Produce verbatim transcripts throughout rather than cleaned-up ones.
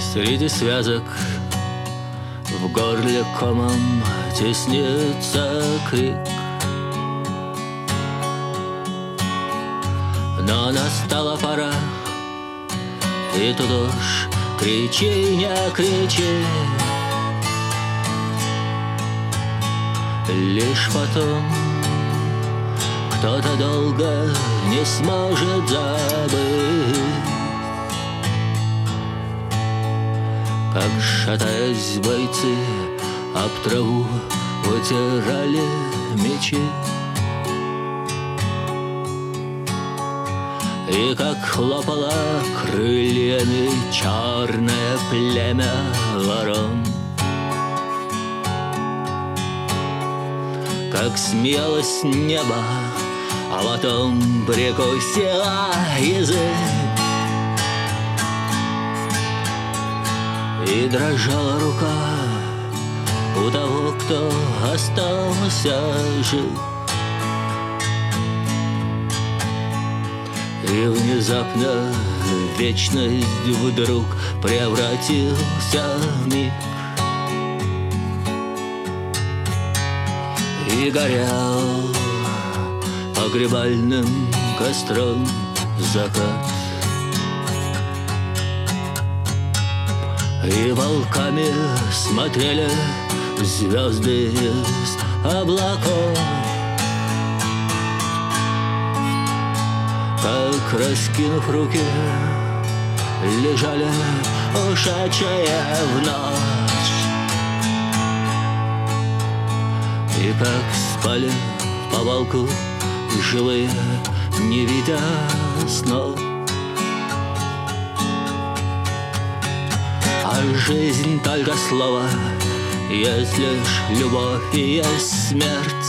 Среди связок в горле комом теснится крик. Но настала пора, и тут уж кричи, не кричи. Лишь потом кто-то долго не сможет забыть, как, шатаясь, бойцы об траву вытирали мечи, и как хлопало крыльями черное племя ворон, как смеялось небо, а потом прикусила язык, и дрожала рука у того, кто остался жив. И внезапно вечность вдруг превратился в миг, и горел погребальным костром закат, и волками смотрели звезды из облаков, как, раскинув руки, лежали ушедшие в ночь, и как спали по волку живые, не видя снов. А жизнь только слово, есть лишь любовь и есть смерть.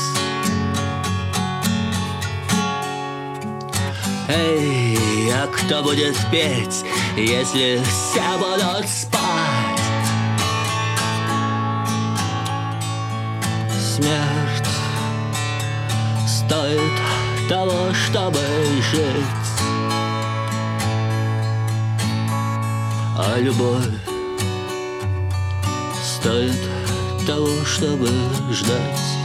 Эй, а кто будет петь, если все будут спать? Смерть стоит того, чтобы жить, а любовь стоит того, чтобы ждать.